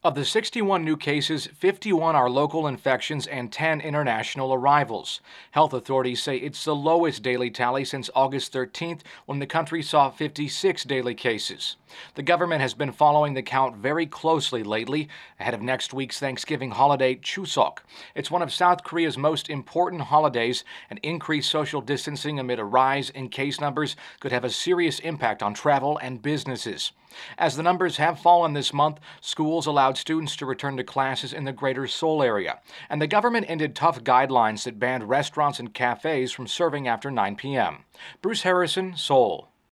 Of the 61 new cases, 51 are local infections and 10 international arrivals. Health authorities say it's the lowest daily tally since August 13th, when the country saw 56 daily cases. The government has been following the count very closely lately, ahead of next week's Thanksgiving holiday, Chuseok. It's one of South Korea's most important holidays, and increased social distancing amid a rise in case numbers could have a serious impact on travel and businesses. As the numbers have fallen this month, schools allowed students to return to classes in the greater Seoul area, and the government ended tough guidelines that banned restaurants and cafes from serving after 9 p.m. Bruce Harrison, Seoul.